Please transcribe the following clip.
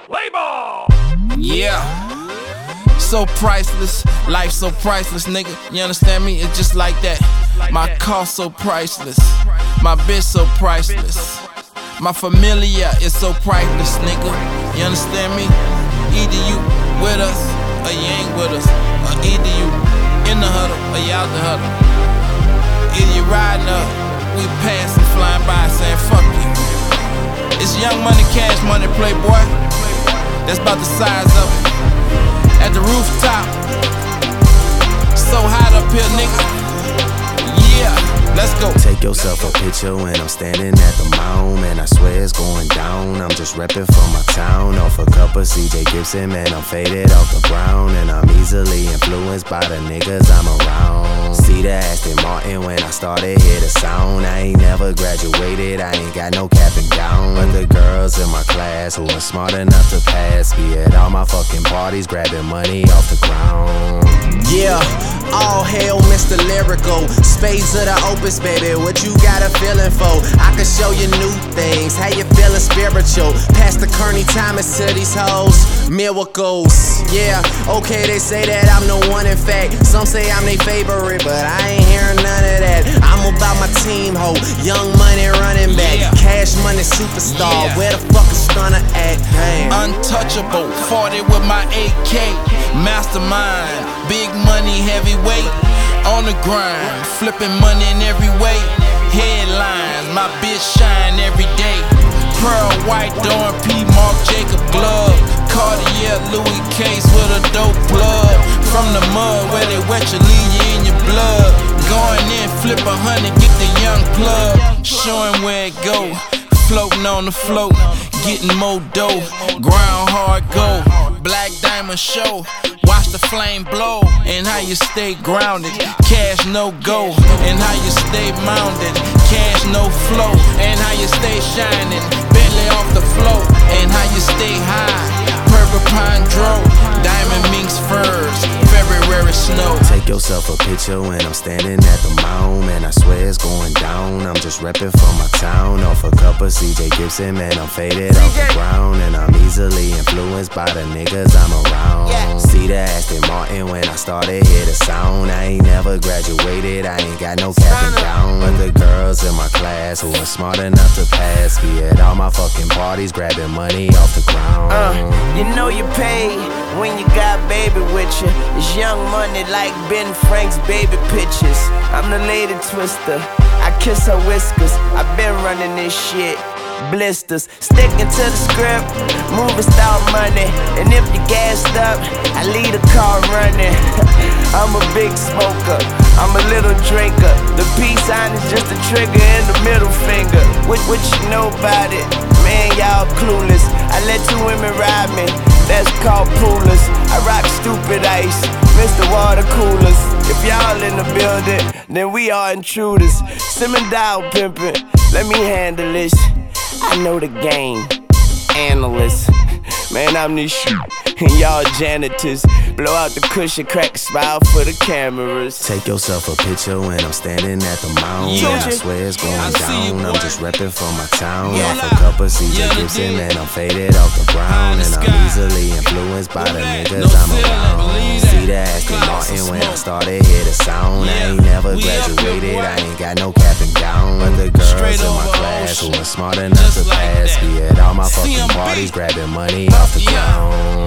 Label! Yeah. So priceless, life so priceless, nigga. You understand me? It's just like that. My car so priceless, my bitch so priceless, my familia is so priceless, nigga. You understand me? Either you with us or you ain't with us, or either you in the huddle or you out the huddle. Either you riding up, we passing, flying by, saying fuck you. It's Young Money, Cash Money, Playboy. That's about the size of it. At the rooftop, so hot up here, nigga. Yeah, let's go. Take yourself a picture when I'm standing at the mound, man, I swear it's going down. I'm just reppin' for my town, off a cup of CJ Gibson, man, I'm faded off the ground, and I'm easily influenced by the niggas I'm around. See the Aston Martin when I started, hear the sound. I ain't never graduated, I ain't got no cap and gown, but the girls in my class who are smart enough to pass be at all my fucking parties, grabbing money off the ground. Yeah, all hail Mr. Lyrical, spades of the opus, baby, what you got a feeling for? I can show you new things, how you feeling spiritual. Pass the Kearney Thomas to these hoes, miracles. Yeah, okay, they say that I'm the one in fact. Some say I'm their favorite, but I ain't hearing none of that. I'm about my team, ho, Young Money running back, Cash Money superstar, where the fuck is Stunner at? Damn. Untouchable, 40 with my AK, mastermind, big money, heavyweight, on the grind, flipping money in every way. Headlines, my bitch shine every day. Pearl white, Dawn P, Marc Jacob glove, Cartier, Louis case with a dope plug. From the mud where they wet you, leave you in your blood. Going in, flip 100, get the young plug. Showing where it go, floating on the float, getting more dough. Ground hard go, Black Diamond show. Watch the flame blow, and how you stay grounded. Cash no go, and how you stay mounted. Cash no flow, and how you stay shining. Bentley off the floor, and how you stay high. Purple Pine Dro, Diamond Minks furs, February snow. Take yourself a picture when I'm standing at the mound, man, I swear it's going down. I'm just reppin' for my town, off a cup of CJ Gibson, man, I'm faded off the ground, and I'm easily influenced by the niggas I'm around. See the Aston Martin when I started, hear the sound. I ain't never graduated, I ain't got no cap and gown, but the girls in my class who are smart enough to pass be at all my fucking parties, grabbing money off the ground. You know you pay when you got baby with you. It's Young Money like Ben Frank's baby pictures. I'm the lady twister, I kiss her whiskers. I've been running this shit, blisters. Sticking to the script, moving style money. And if you gassed up, I leave the car running. I'm a big smoker, I'm a little drinker. The peace sign is just a trigger and the middle finger. What you know about it? Man, y'all clueless. I let 2 women ride me, that's called poolers. I rock stupid ice, Mr. Water Coolers. If y'all in the building, then we are intruders. Simon Dial pimpin', let me handle this. I know the game, analyst. Man, I'm this shit, and y'all janitors. Blow out the cushion, crack a smile for the cameras. Take yourself a picture when I'm standing at the mound, man, I swear it's going down. I'm just reppin' for my town, off a cup of CJ Gibson, man, I'm faded off the ground, and I'm easily influenced by the niggas I'm around. See the Aston Martin when I started, hear the sound. I ain't never graduated, I ain't got no cap and gown, but the girls in my class who are smart enough to pass be at all my fucking parties, grabbing money off the ground.